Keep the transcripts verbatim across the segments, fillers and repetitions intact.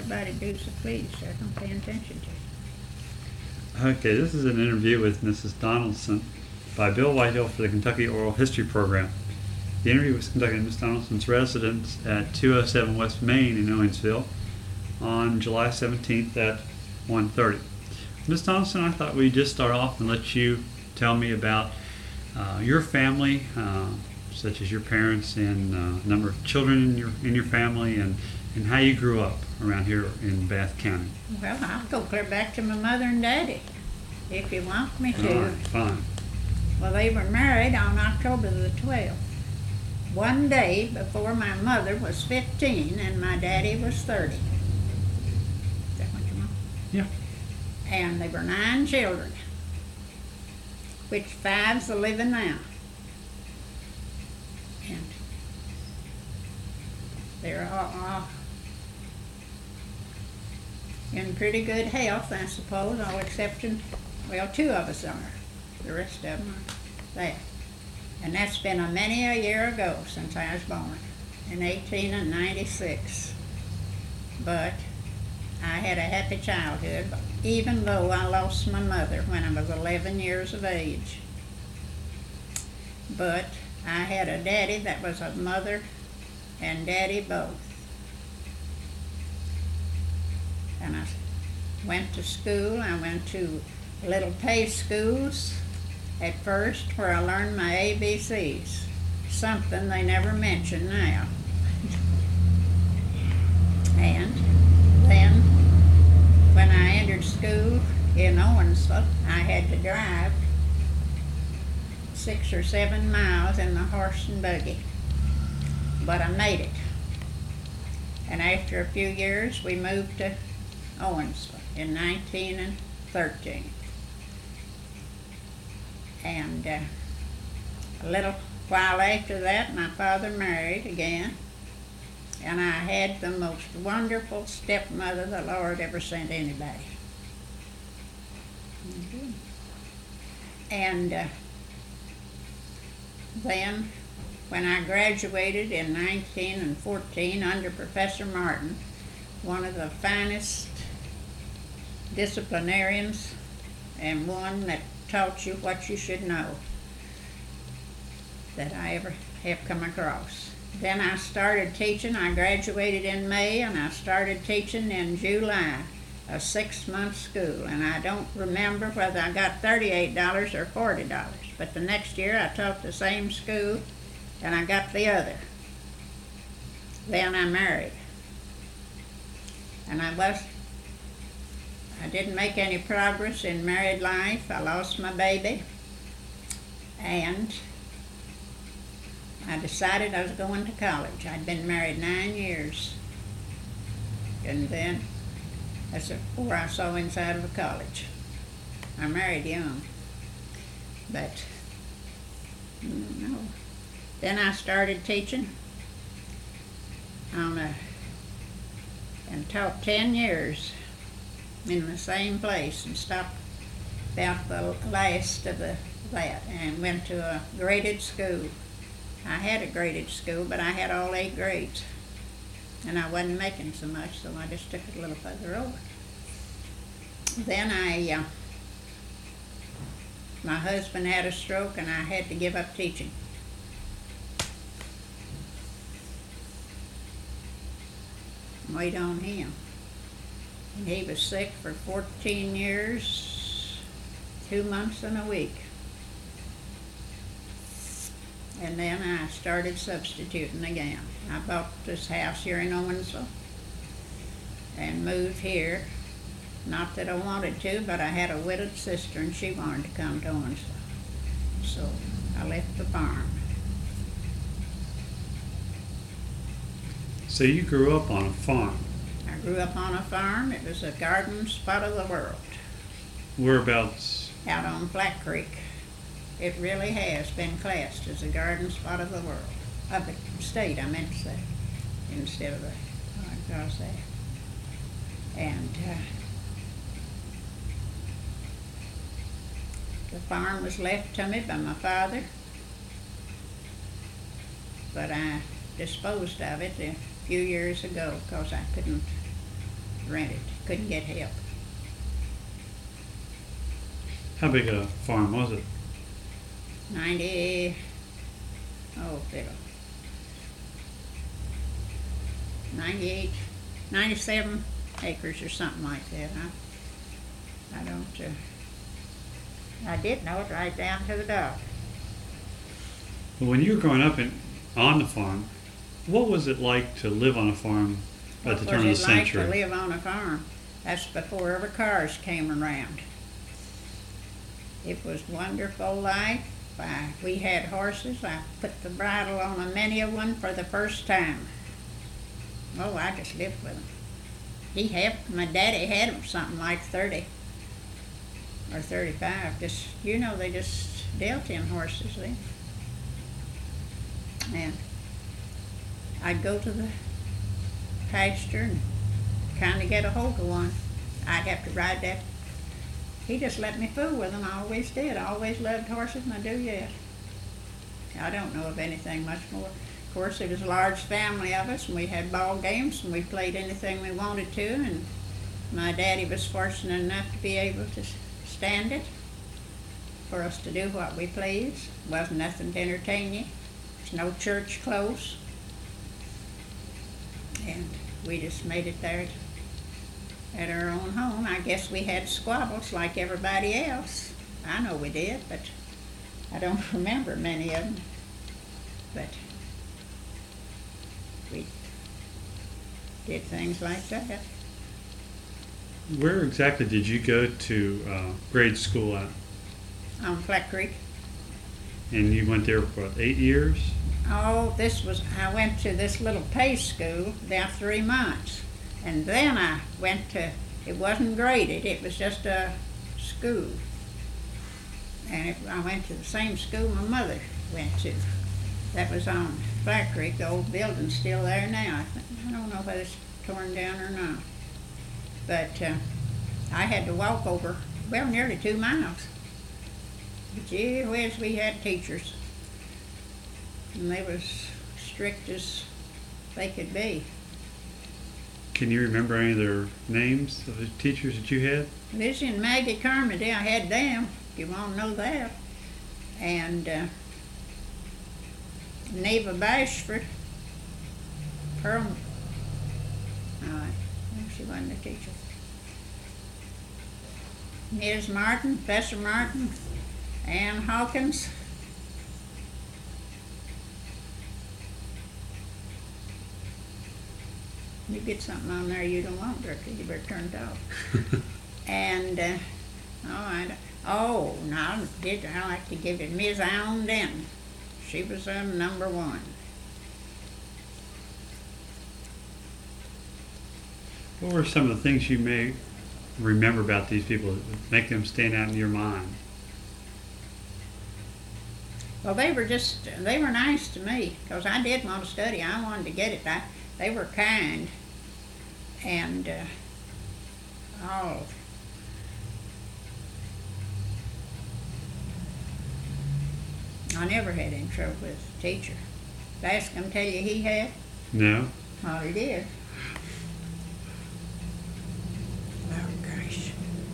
everybody do, so please, sir, don't pay attention to it. Okay, this is an interview with Missus Donaldson by Bill Whitehill for the Kentucky Oral History Program. The interview was conducted at Miss Donaldson's residence at two oh seven West Main in Owensville on July seventeenth at one thirty. Miss Donaldson, I thought we'd just start off and let you tell me about uh, your family, uh, such as your parents and uh, number of children in your in your family, and, and how you grew up around here in Bath County. Well, I'll go clear back to my mother and daddy, if you want me to. All right, fine. Well, they were married on October the twelfth. One day before my mother was fifteen and my daddy was thirty. Is that what you want? Yeah. And they were nine children, which five's a living now. And they're all, all in pretty good health, I suppose, all exception, well, two of us are. The rest of them are there. And that's been a many a year ago since I was born, in eighteen ninety-six. But I had a happy childhood, even though I lost my mother when I was eleven years of age. But I had a daddy that was a mother and daddy both. And I went to school. I went to little pay schools at first, where I learned my A B Cs, something they never mention now. And then, when I entered school in Owensville, I had to drive six or seven miles in the horse and buggy, but I made it. And after a few years, we moved to Owensville in nineteen thirteen. And uh, a little while after that, my father married again, and I had the most wonderful stepmother the Lord ever sent anybody. Mm-hmm. And uh, then, when I graduated in nineteen fourteen under Professor Martin, one of the finest disciplinarians and one that taught you what you should know that I ever have come across. Then I started teaching. I graduated in May and I started teaching in July, a six-month school. And I don't remember whether I got thirty-eight dollars or forty dollars. But the next year I taught the same school and I got the other. Then I married. And I was I didn't make any progress in married life. I lost my baby, and I decided I was going to college. I'd been married nine years, and then that's before I saw inside of a college. I married young, but no. Then I started teaching on a, and taught ten years in the same place, and stopped about the last of the, that and went to a graded school. I had a graded school, but I had all eight grades, and I wasn't making so much, so I just took it a little further over. Then I, uh, my husband had a stroke, and I had to give up teaching. Wait on him. And he was sick for fourteen years, two months and a week. And then I started substituting again. I bought this house here in Owensville and moved here. Not that I wanted to, but I had a widowed sister and she wanted to come to Owensville. So I left the farm. So you grew up on a farm? I grew up on a farm. It was a garden spot of the world. Whereabouts? Out on Flat Creek. It really has been classed as a garden spot of the world. Of the state, I meant to say, instead of the, oh, I was there. And uh, the farm was left to me by my father, but I disposed of it a few years ago because I couldn't rented, couldn't get help. How big a farm was it? Ninety, oh, fiddle. Ninety-eight, ninety-seven acres or something like that. I, I don't, uh, I did know it right down to the dot. Well, when you were growing up in, on the farm, what was it like to live on a farm at the turn of the What was it like century? to live on a farm? That's before ever cars came around. It was wonderful life. I, we had horses. I put the bridle on a many a one for the first time. Oh, I just lived with them. He had, my daddy had them something like thirty or thirty-five. Just, you know, they just dealt in horses then. And I'd go to the pasture and kind of get a hold of one. I'd have to ride that. He just let me fool with them. I always did. I always loved horses, and I do yet. I don't know of anything much more. Of course, it was a large family of us, and we had ball games, and we played anything we wanted to, and my daddy was fortunate enough to be able to stand it for us to do what we pleased. Wasn't nothing to entertain you. There's no church close. And we just made it there at our own home. I guess we had squabbles like everybody else. I know we did, but I don't remember many of them. But we did things like that. Where exactly did you go to uh, grade school at? On Flat Creek. And you went there for what, eight years? Oh, this was, I went to this little pay school about three months. And then I went to, it wasn't graded, it was just a school. And it, I went to the same school my mother went to. That was on Flat Creek. The old building's still there now. I, think, I don't know whether it's torn down or not. But uh, I had to walk over, well, nearly two miles. But gee whiz, we had teachers. And they was strict as they could be. Can you remember any of their names of the teachers that you had? Lizzie and Maggie Carmody, I had them, if you want to know that. And uh, Neva Bashford, Pearl, uh, she wasn't a teacher. Miz Martin, Professor Martin, Ann Hawkins. You get something on there you don't want, Director, you better turn it off. And, uh, oh, I don't, oh, no, I did, I like to give it Miz Allen Denton. She was uh, number one. What were some of the things you may remember about these people that make them stand out in your mind? Well, they were just, they were nice to me, because I did want to study. I wanted to get it. I, they were kind, and uh, oh, I never had any trouble with the teacher. Did I ask him to tell you he had? No? Oh, he did. Oh, gosh.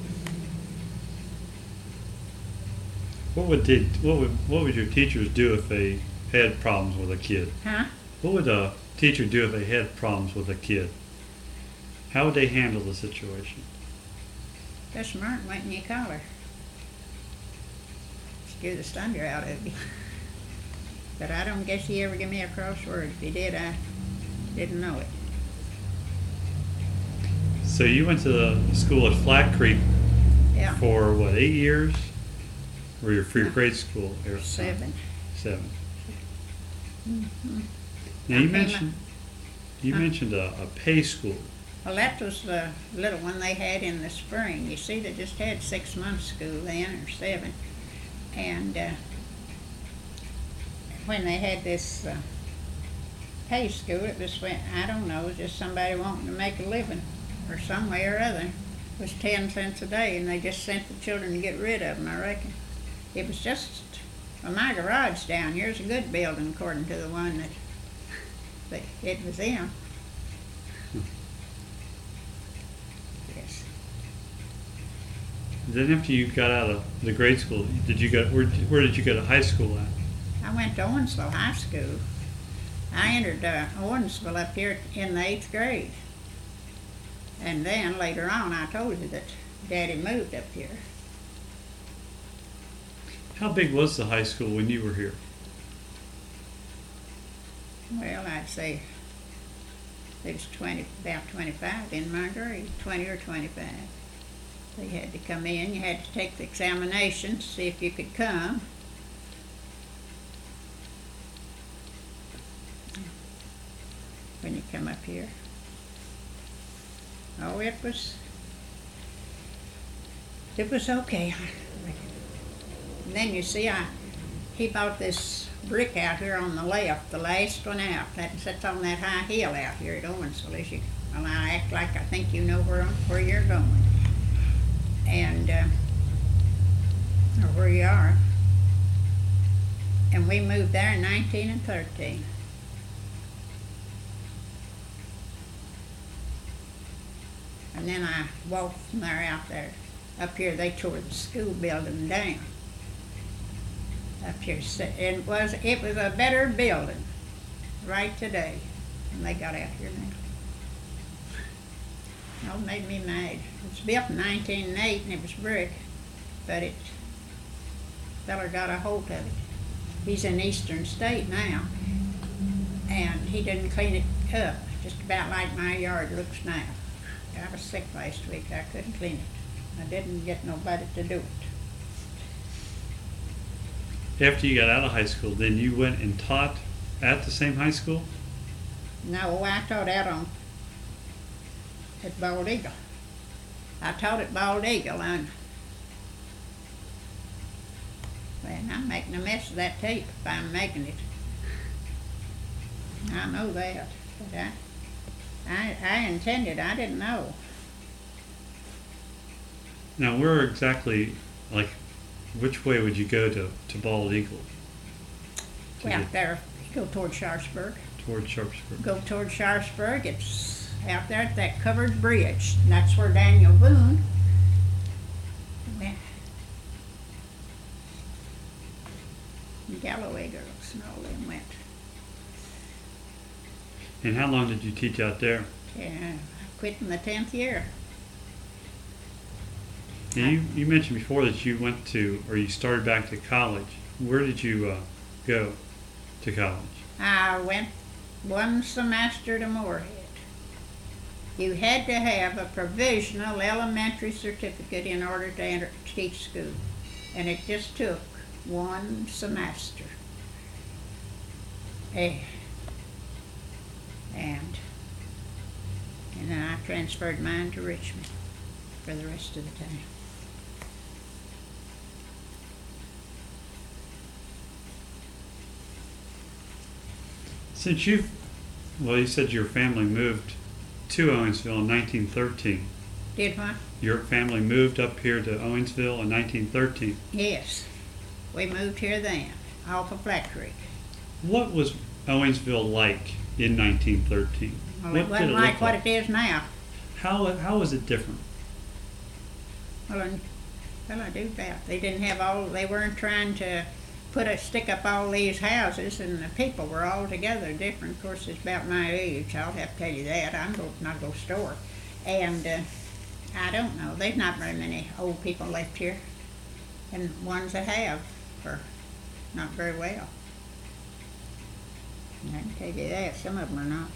What would they, what would what would your teachers do if they had problems with a kid? Huh? What would a teacher do if they had problems with a kid? How would they handle the situation? Professor Martin went in your collar. Scare the thunder out of you. But I don't guess he ever gave me a crossword. If he did, I didn't know it. So you went to the school at Flat Creek Yeah. for what, eight years? Or your for your grade school? Or Seven. Seven. Mm-hmm. Now I you came mentioned you Huh? mentioned a, a pay school. Well, that was the little one they had in the spring. You see, they just had six months school then, or seven. And uh, when they had this uh, pay school, it was, when, I don't know, just somebody wanting to make a living or some way or other. It was ten cents a day, and they just sent the children to get rid of them, I reckon. It was just, well, my garage down here's a good building according to the one that, that it was in. Then after you got out of the grade school, did you go? Where, where did you go to high school at? I went to Owensville High School. I entered uh, Owensville up here in the eighth grade. And then later on, I told you that Daddy moved up here. How big was the high school when you were here? Well, I'd say there was twenty, about twenty-five in my grade, twenty or twenty-five. So you had to come in, you had to take the examination to see if you could come. When you come up here. Oh, it was, it was okay. And then you see, I, he bought this brick out here on the left, the last one out. That sits on that high hill out here at Owensville. As you, well, I act like I think you know where where you're going, and uh, or where you are. And we moved there in nineteen and thirteen. And then I walked from there out there. Up here, they tore the school building down. Up here, it was it was a better building right today. And they got out here now. Oh, it made me mad. It was built in nineteen oh eight and it was brick, but it feller got a hold of it. He's in Eastern State now, and he didn't clean it up, just about like my yard looks now. I was sick last week. I couldn't clean it. I didn't get nobody to do it. After you got out of high school, then you went and taught at the same high school? No, I taught out on at Bald Eagle. I taught at Bald Eagle, and well, I'm making a mess of that tape if I'm making it. I know that, but I. I, I intended, I didn't know. Now, where exactly, like, which way would you go to, to Bald Eagle? To Well, get there, you go toward Sharpsburg. toward Sharpsburg. Go toward Sharpsburg, it's out there at that covered bridge. And that's where Daniel Boone went. And Galloway girls and all them went. And how long did you teach out there? Yeah, I quit in the tenth year. Now, you, you mentioned before that you went to, or you started back to college. Where did you uh, go to college? I went one semester to Moorhead. You had to have a provisional elementary certificate in order to enter to teach school, and it just took one semester. Eh. And, and then I transferred mine to Richmond for the rest of the time. Since you've, well, you said your family moved to Owensville in nineteen thirteen. Did what? Your family moved up here to Owensville in nineteen thirteen. Yes. We moved here then, off of Black Creek. What was Owensville like in nineteen thirteen? Well, What it did wasn't it like look what like? it is now. How, how was it different? Well, and, well, I do that. They didn't have all, they weren't trying to put a, stick up all these houses, and the people were all together different. Of course, it's about my age. I'll have to tell you that. I'm go, not go store. And uh, I don't know. There's not very many old people left here. And ones that have are not very well. And I can tell you that. Some of them are not.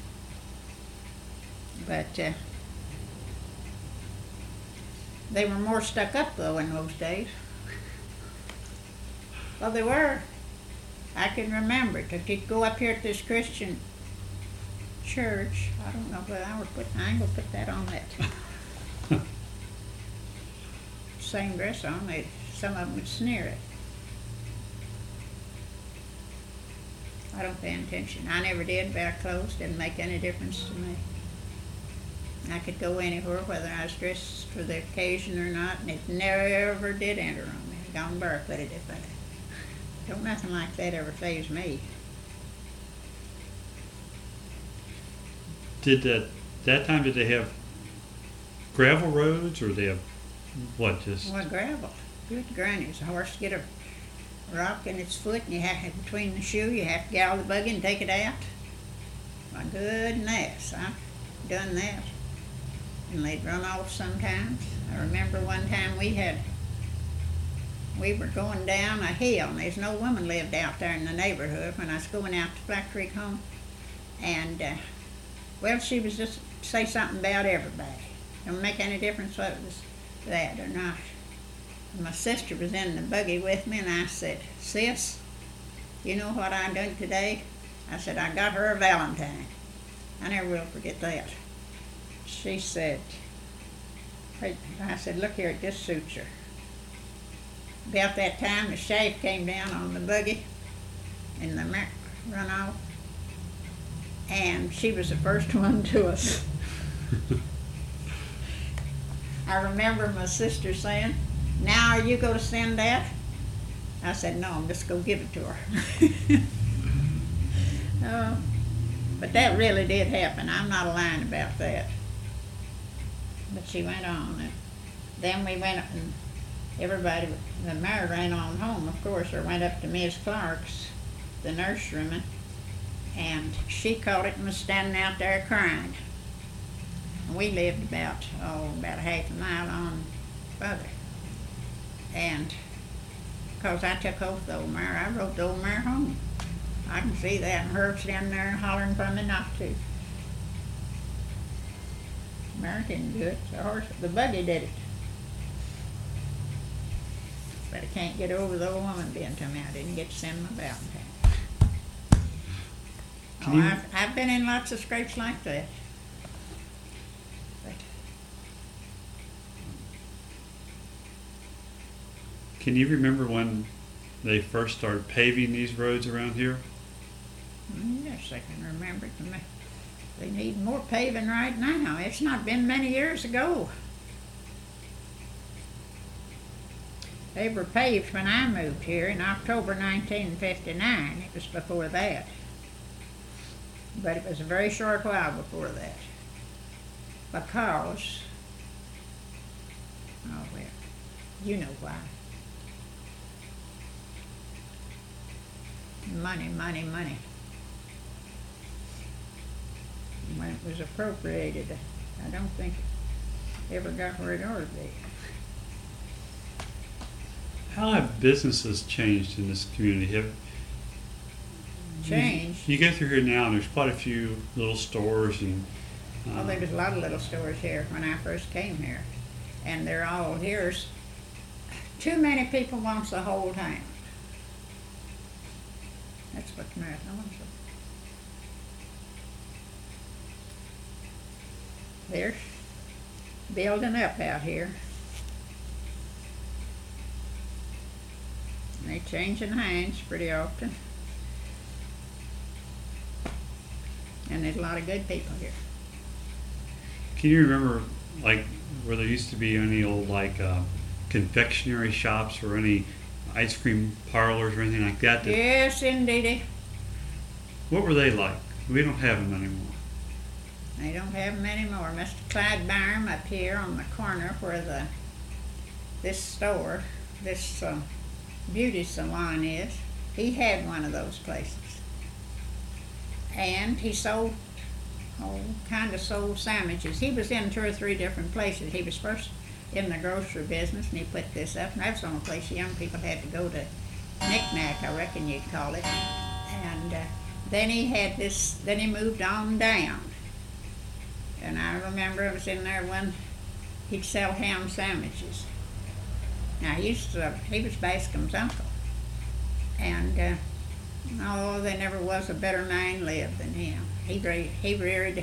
But uh, they were more stuck up, though, in those days. Well, they were. I can remember to, to go up here at this Christian church. I don't know whether I would put. I ain't gonna put that on that. Same dress on. They some of them would sneer it. I don't pay attention. I never did. Wear clothes didn't make any difference to me. I could go anywhere, whether I was dressed for the occasion or not, and it never did enter on me. I'd gone barefooted if I did. Don't nothing like that ever faze me. Did that that time did they have gravel roads or they have What, just, Well, gravel. Good grannies. A horse get a rock in its foot and you have, between the shoe, you have to get out of the buggy and take it out. My goodness, I've done that. And they'd run off sometimes. I remember one time we had, we were going down a hill, and there's no woman lived out there in the neighborhood when I was going out to Black Creek home. And, uh, well, she was just say something about everybody. Don't make any difference whether it was that or not. And my sister was in the buggy with me, and I said, "Sis, you know what I done today?" I said, "I got her a Valentine." I never will forget that. She said, "Wait," I said, "Look here, it just suits her." About that time, the sheriff came down on the buggy, and the Mac run off, and she was the first one to us. I remember my sister saying, "Now are you going to send that?" I said, "No, I'm just going to give it to her." Oh, but that really did happen. I'm not lying about that. But she went on. And then we went up and everybody, the mayor ran on home, of course, or went up to Miss Clark's, the nurseryman, and she caught it and was standing out there crying. We lived about, oh, about half a mile on further. And because I took off the old mare, I rode the old mare home. I can see that, and her standing there hollering for me not to. The mare didn't do it, the horse, the buggy did it. But I can't get over the old woman being to me. I didn't get to send my Valentine. Can Oh, you- I've, I've been in lots of scrapes like that. But can you remember when they first started paving these roads around here? mm, yes, I can remember it. They- They need more paving right now. It's not been many years ago. They were paved when I moved here in October nineteen fifty-nine. It was before that. But it was a very short while before that. Because, oh well, you know why. Money, money, money. When it was appropriated, I don't think it ever got where it ought to be. How have businesses changed in this community? Have Changed. You, you go through here now, and there's quite a few little stores, and uh, Well, there was a lot of little stores here when I first came here, and they're all here. Too many people wants the whole town. That's what the matter wants. They're building up out here. They changing hands pretty often. And there's a lot of good people here. can you remember, like, where there used to be any old, like, uh, confectionery shops or any ice cream parlors or anything like that? that Yes, indeedy. What were they like? We don't have them anymore. They don't have them anymore. Mister Clyde Byram up here on the corner where the this store, this uh, beauty salon is, he had one of those places. And he sold, oh, kind of sold sandwiches. He was in two or three different places. He was first in the grocery business, and he put this up, and that's the only place young people had to go to knick-knack, I reckon you'd call it. And uh, then he had this, then he moved on down. And I remember I was in there when he'd sell ham sandwiches. Now, he used to, he was Bascom's uncle. And, uh, oh, there never was a better man lived than him. He, re- he reared,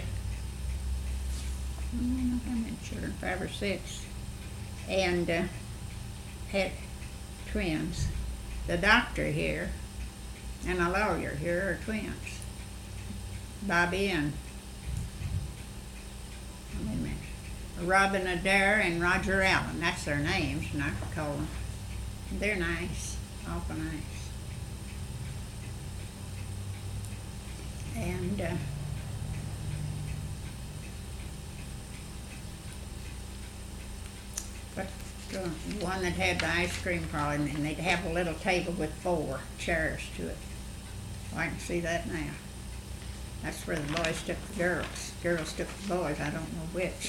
mm, how many children, five or six, and uh, had twins. The doctor here and a lawyer here are twins. Bobby and wait a minute. Robin Adair and Roger Allen. That's their names, and I could call them. They're nice, awful nice. And uh, but the one that had the ice cream parlor, and they'd have a little table with four chairs to it. Oh, I can see that now. That's where the boys took the girls. Girls took the boys, I don't know which.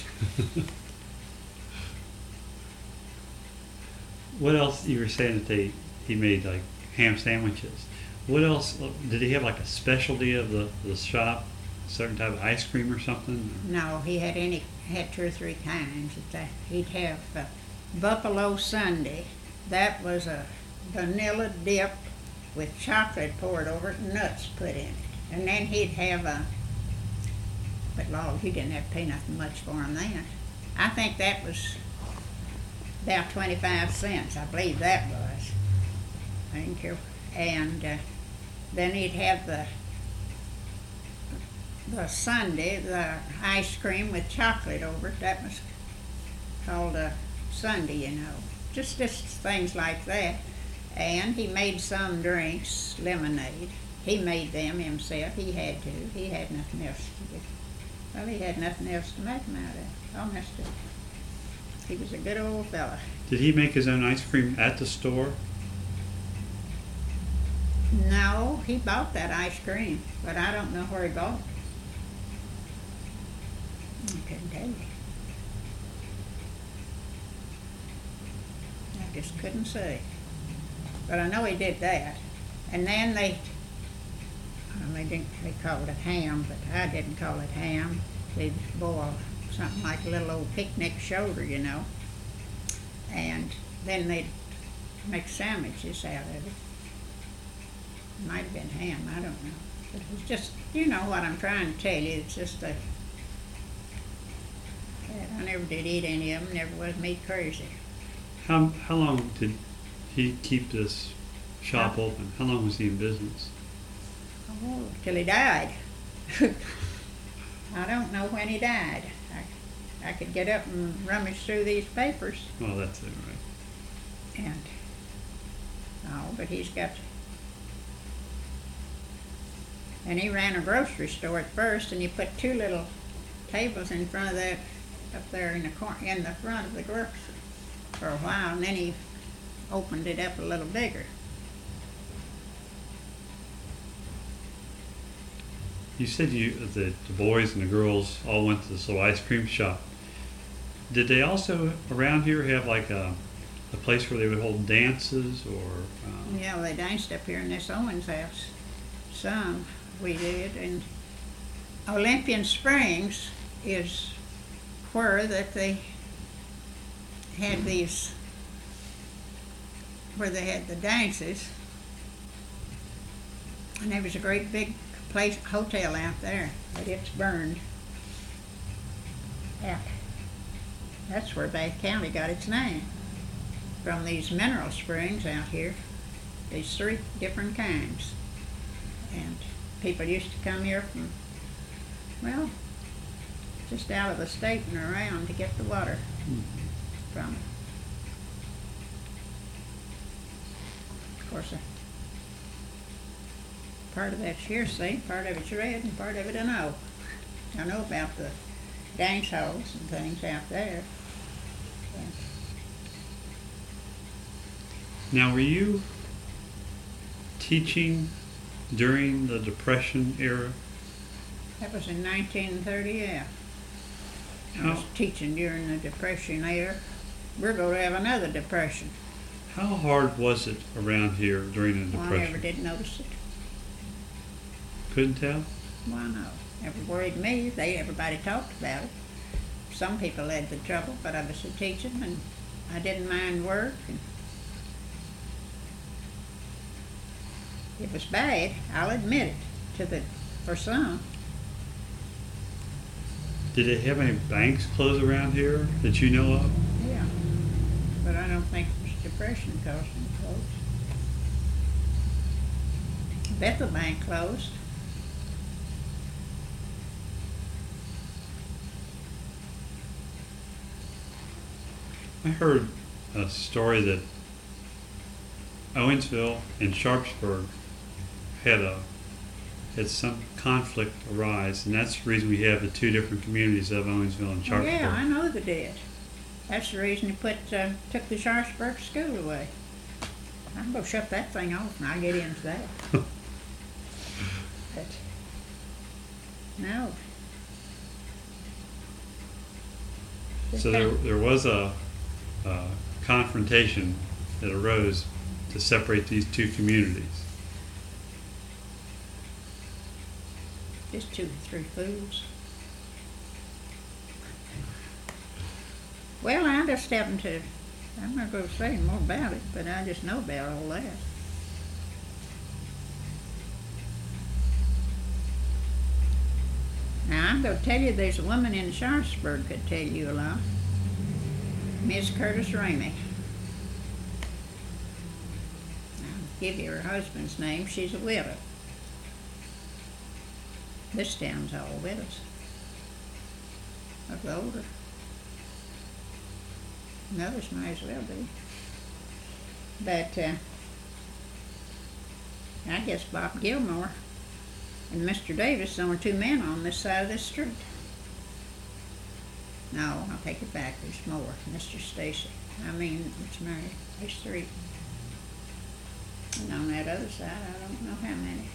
What else, you were saying that they, he made like ham sandwiches. What else, did he have like a specialty of the, the shop? A certain type of ice cream or something? No, he had any, had two or three kinds. That he'd have uh, Buffalo Sundae. That was a vanilla dip with chocolate poured over it and nuts put in it. And then he'd have a, but Lord, he didn't have to pay nothing much for them then. I think that was about twenty-five cents. I believe that was. I didn't care. And uh, then he'd have the the sundae, the ice cream with chocolate over it. That was called a sundae, you know. Just, just things like that. And he made some drinks, lemonade. He made them himself. He had to. He had nothing else to do. Well, he had nothing else to make them out of. Honest. He was a good old fella. Did he make his own ice cream at the store? No, he bought that ice cream, but I don't know where he bought it. I couldn't tell you. I just couldn't say. But I know he did that. And then they, well, they didn't, they called it ham, but I didn't call it ham. They'd boil something like a little old picnic shoulder, you know. And then they'd make sandwiches out of it. Might have been ham, I don't know. But it was just, you know what I'm trying to tell you, it's just a, I never did eat any of them, never was meat crazy. How, how long did he keep this shop How- open? How long was he in business? Oh, till he died. I don't know when he died. I, I could get up and rummage through these papers, Well, that's it, right. and, oh, but he's got, and he ran a grocery store at first, and he put two little tables in front of that, up there in the cor- in the front of the grocery for a while, and then he opened it up a little bigger. You said you the, the boys and the girls all went to this little ice cream shop. Did they also around here have like a, a place where they would hold dances or? Um, Yeah, they danced up here in this Owens house. Some we did, and Olympian Springs is where that they had these, where they had the dances, and there was a great big place, hotel out there, but it's burned out. That's where Bath County got its name, from these mineral springs out here. These three different kinds. And people used to come here from, well, just out of the state and around to get the water from it. Of course, uh, part of that's hearsay, part of it's read, and part of it I know. I know about the dance halls and things out there. Yeah. Now, were you teaching during the Depression era? That was in nineteen thirty, yeah. I How, was teaching during the Depression era. We're going to have another Depression. how hard was it around here during the Well, I never Depression? did notice it. Couldn't tell? Why no? Never worried me. They everybody talked about it. Some people had the trouble, but I was a teaching and I didn't mind work. And it was bad. I'll admit it. To the for some. Did they have any banks close around here that you know of? Yeah. But I don't think it was Depression caused them to close. Bethel Bank closed. I heard a story that Owensville and Sharpsburg had a had some conflict arise, and that's the reason we have the two different communities of Owensville and Oh, Sharpsburg. yeah, I know they did. That's the reason he put, uh, took the Sharpsburg school away. I'm gonna shut that thing off and I'll get into that. But, no. So there, there was a, a confrontation that arose to separate these two communities. Just two or three fools. Well, I just happened to, I'm not gonna say more about it, but I just know about all that. Now, I'm gonna tell you, there's a woman in Sharpsburg could tell you a lot. Miss Curtis Ramey. I'll give you her husband's name. She's a widow. This town's all widows. Of the older. And others might as well be. But, uh, I guess Bob Gilmore and Mister Davis are the only two men on this side of this street. No, I'll take it back. There's more. Mister Stacy. I mean, it's married. There's three. And on that other side, I don't know how many.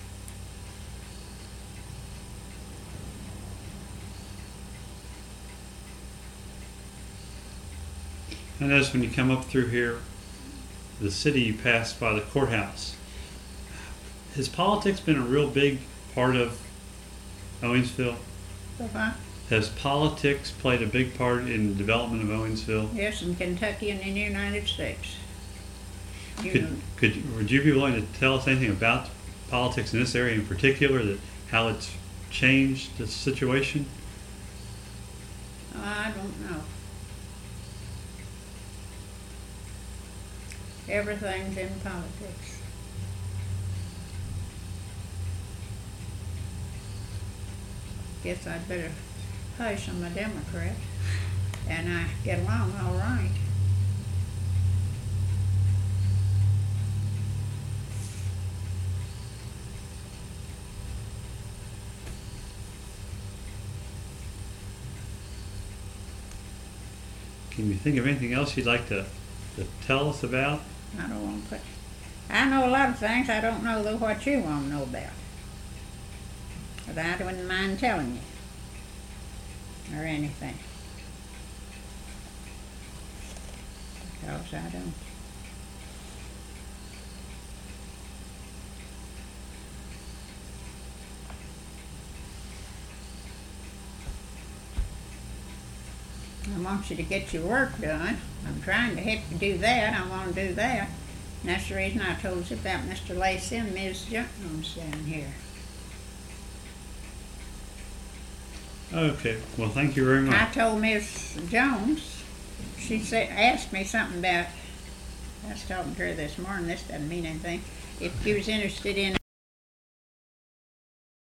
I noticed when you come up through here, the city you pass by the courthouse. Has politics been a real big part of Owensville? So far? Has politics played a big part in the development of Owensville? Yes, in Kentucky and in the United States. You know, Could, could would you be willing to tell us anything about politics in this area in particular, that how it's changed the situation? I don't know. Everything's in politics. Guess I'd better hush on my Democrat, and I get along all right. Can you think of anything else you'd like to, to tell us about? I don't want to put. I know a lot of things. I don't know though what you want to know about. But I wouldn't mind telling you. Or anything. Because I don't. I want you to get your work done. I'm trying to help you do that. I want to do that. And that's the reason I told you about Mister Lacey and Miz Jones down here. Okay, well, thank you very much. I told Miz Jones, she said, asked me something about, I was talking to her this morning, this doesn't mean anything, if you was interested in